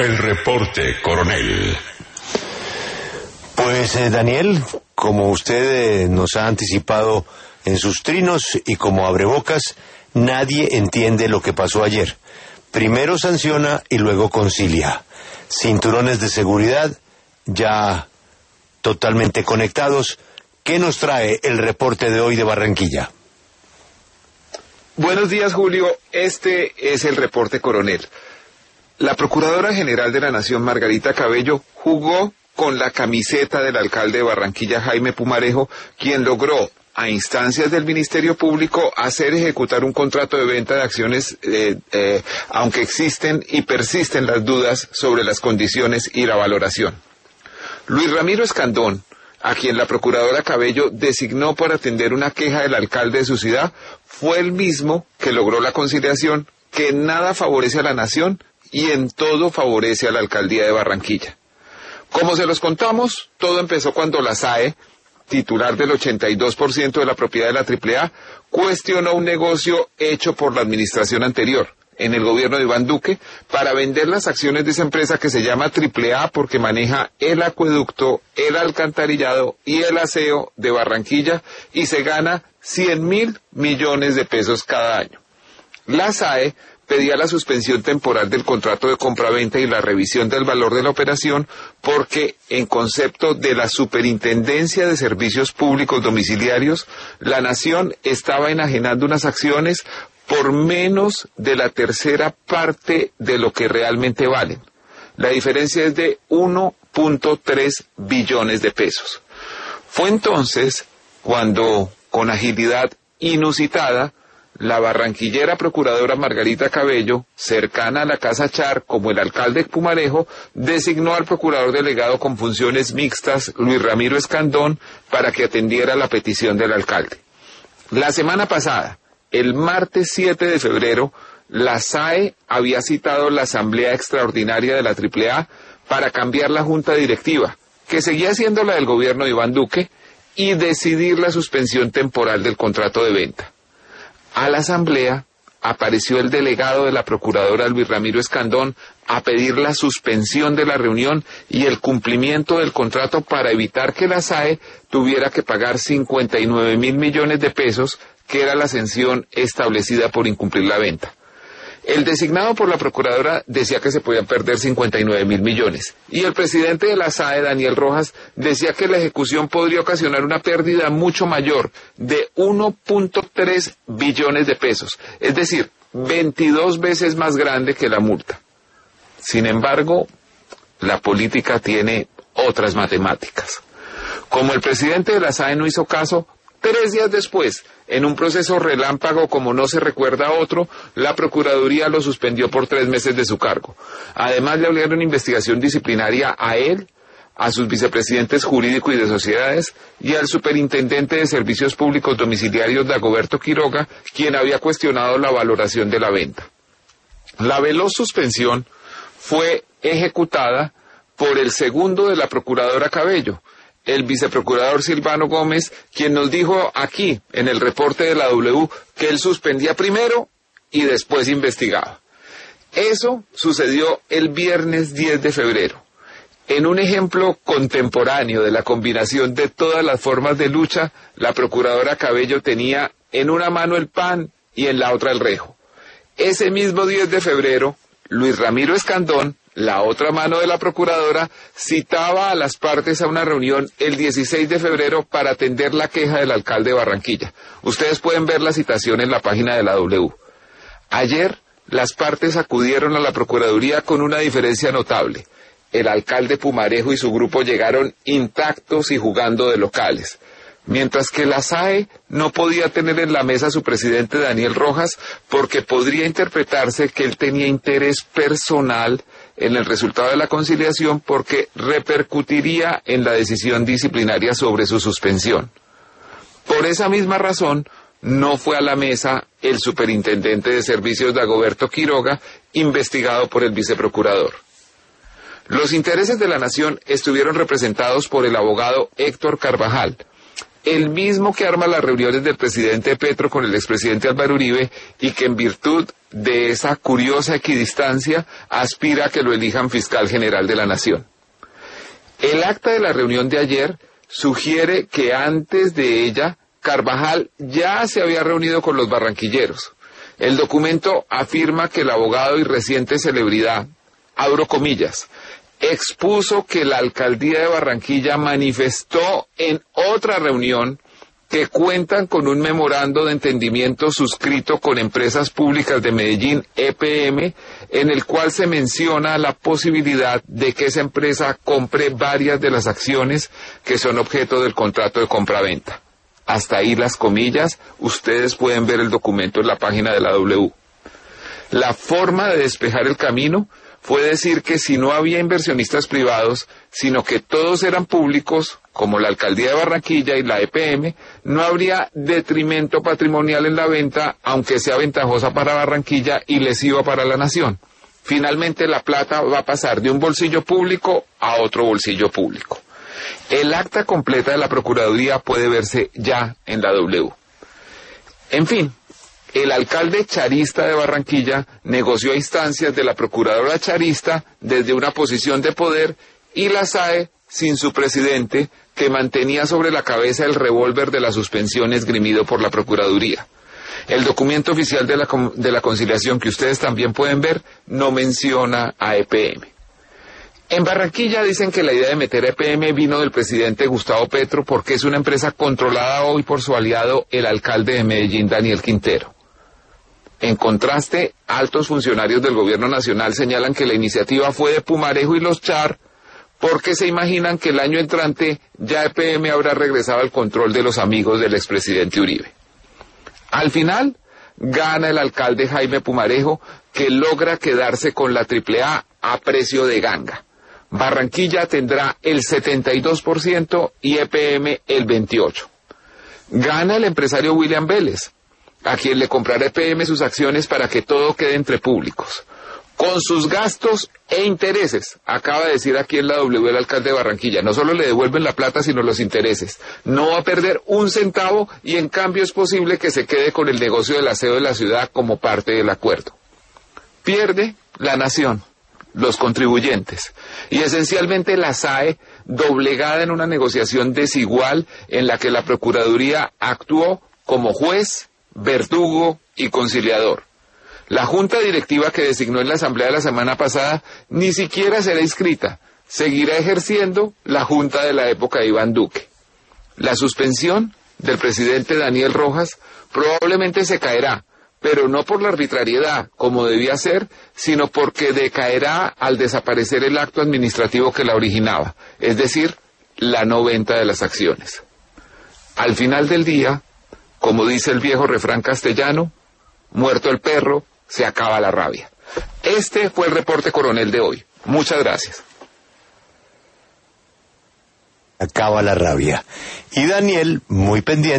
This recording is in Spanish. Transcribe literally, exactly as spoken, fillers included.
El reporte, coronel. Pues eh, Daniel, como usted eh, nos ha anticipado en sus trinos y como abrebocas, nadie entiende lo que pasó ayer. Primero sanciona y luego concilia. Cinturones de seguridad ya totalmente conectados. ¿Qué nos trae el reporte de hoy de Barranquilla? Buenos días, Julio. Este es el reporte, coronel. La Procuradora General de la Nación, Margarita Cabello, jugó con la camiseta del alcalde de Barranquilla, Jaime Pumarejo, quien logró, a instancias del Ministerio Público, hacer ejecutar un contrato de venta de acciones, eh, eh, aunque existen y persisten las dudas sobre las condiciones y la valoración. Luis Ramiro Escandón, a quien la Procuradora Cabello designó para atender una queja del alcalde de su ciudad, fue el mismo que logró la conciliación que en nada favorece a la nación y en todo favorece a la alcaldía de Barranquilla. Como se los contamos, todo empezó cuando la S A E, titular del ochenta y dos por ciento de la propiedad de la Triple A, cuestionó un negocio hecho por la administración anterior, en el gobierno de Iván Duque, para vender las acciones de esa empresa que se llama Triple A porque maneja el acueducto, el alcantarillado y el aseo de Barranquilla y se gana cien mil millones de pesos cada año. La S A E pedía la suspensión temporal del contrato de compraventa y la revisión del valor de la operación porque, en concepto de la Superintendencia de Servicios Públicos Domiciliarios, la Nación estaba enajenando unas acciones por menos de la tercera parte de lo que realmente valen. La diferencia es de uno punto tres billones de pesos. Fue entonces cuando, con agilidad inusitada, la barranquillera procuradora Margarita Cabello, cercana a la Casa Char como el alcalde Pumarejo, designó al procurador delegado con funciones mixtas, Luis Ramiro Escandón, para que atendiera la petición del alcalde. La semana pasada, el martes siete de febrero, la S A E había citado la Asamblea Extraordinaria de la Triple A para cambiar la junta directiva, que seguía siendo la del gobierno de Iván Duque, y decidir la suspensión temporal del contrato de venta. A la asamblea apareció el delegado de la procuradora Luis Ramiro Escandón a pedir la suspensión de la reunión y el cumplimiento del contrato para evitar que la S A E tuviera que pagar cincuenta y nueve mil millones de pesos, que era la sanción establecida por incumplir la venta. El designado por la procuradora decía que se podían perder cincuenta y nueve mil millones y el presidente de la S A E, Daniel Rojas, decía que la ejecución podría ocasionar una pérdida mucho mayor de uno punto tres billones de pesos, es decir, veintidós veces más grande que la multa. Sin embargo, la política tiene otras matemáticas. Como el presidente de la S A E no hizo caso, tres días después, en un proceso relámpago como no se recuerda otro, la Procuraduría lo suspendió por tres meses de su cargo. Además, le abrieron investigación disciplinaria a él, a sus vicepresidentes jurídico y de sociedades, y al superintendente de Servicios Públicos Domiciliarios, Dagoberto Quiroga, quien había cuestionado la valoración de la venta. La veloz suspensión fue ejecutada por el segundo de la Procuradora Cabello, el viceprocurador Silvano Gómez, quien nos dijo aquí, en el reporte de la W, que él suspendía primero y después investigaba. Eso sucedió el viernes diez de febrero. En un ejemplo contemporáneo de la combinación de todas las formas de lucha, la procuradora Cabello tenía en una mano el pan y en la otra el rejo. Ese mismo diez de febrero, Luis Ramiro Escandón, la otra mano de la procuradora, citaba a las partes a una reunión el dieciséis de febrero para atender la queja del alcalde de Barranquilla. Ustedes pueden ver la citación en la página de la W. Ayer, las partes acudieron a la Procuraduría con una diferencia notable. El alcalde Pumarejo y su grupo llegaron intactos y jugando de locales, mientras que la S A E no podía tener en la mesa a su presidente Daniel Rojas porque podría interpretarse que él tenía interés personal en el resultado de la conciliación porque repercutiría en la decisión disciplinaria sobre su suspensión. Por esa misma razón, no fue a la mesa el superintendente de servicios Dagoberto Quiroga, investigado por el viceprocurador. Los intereses de la nación estuvieron representados por el abogado Héctor Carvajal. el mismo que arma las reuniones del presidente Petro con el expresidente Álvaro Uribe y que en virtud de esa curiosa equidistancia aspira a que lo elijan fiscal general de la Nación. El acta de la reunión de ayer sugiere que antes de ella Carvajal ya se había reunido con los barranquilleros. El documento afirma que el abogado y reciente celebridad, abro comillas, expuso que la alcaldía de Barranquilla manifestó en otra reunión que cuentan con un memorando de entendimiento suscrito con Empresas Públicas de Medellín, E P M, en el cual se menciona la posibilidad de que esa empresa compre varias de las acciones que son objeto del contrato de compraventa. Hasta ahí las comillas, ustedes pueden ver el documento en la página de la W. La forma de despejar el camino fue decir que si no había inversionistas privados, sino que todos eran públicos, como la Alcaldía de Barranquilla y la E P M, no habría detrimento patrimonial en la venta, aunque sea ventajosa para Barranquilla y lesiva para la nación. Finalmente la plata va a pasar de un bolsillo público a otro bolsillo público. El acta completa de la Procuraduría puede verse ya en la W. En fin, el alcalde charista de Barranquilla negoció a instancias de la procuradora charista desde una posición de poder y la S A E sin su presidente, que mantenía sobre la cabeza el revólver de la suspensión esgrimido por la Procuraduría. El documento oficial de la, de la conciliación que ustedes también pueden ver no menciona a E P M. En Barranquilla dicen que la idea de meter a E P M vino del presidente Gustavo Petro porque es una empresa controlada hoy por su aliado, el alcalde de Medellín, Daniel Quintero. En contraste, altos funcionarios del gobierno nacional señalan que la iniciativa fue de Pumarejo y los Char porque se imaginan que el año entrante ya E P M habrá regresado al control de los amigos del expresidente Uribe. Al final, gana el alcalde Jaime Pumarejo, que logra quedarse con la triple A a precio de ganga. Barranquilla tendrá el setenta y dos por ciento y E P M el veintiocho por ciento. Gana el empresario William Vélez, a quien le comprará E P M sus acciones para que todo quede entre públicos. Con sus gastos e intereses, acaba de decir aquí en la W el alcalde de Barranquilla, no solo le devuelven la plata, sino los intereses. No va a perder un centavo y en cambio es posible que se quede con el negocio del aseo de la ciudad como parte del acuerdo. Pierde la nación, los contribuyentes, y esencialmente la S A E, doblegada en una negociación desigual en la que la Procuraduría actuó como juez, verdugo y conciliador. La junta directiva que designó en la asamblea de la semana pasada ni siquiera será inscrita, seguirá ejerciendo la junta de la época de Iván Duque. La suspensión del presidente Daniel Rojas probablemente se caerá, pero no por la arbitrariedad, como debía ser, sino porque decaerá al desaparecer el acto administrativo que la originaba, es decir, la no venta de las acciones. Al final del día, como dice el viejo refrán castellano, muerto el perro, se acaba la rabia. Este fue el reporte coronel de hoy. Muchas gracias. Acaba la rabia. Y Daniel, muy pendiente.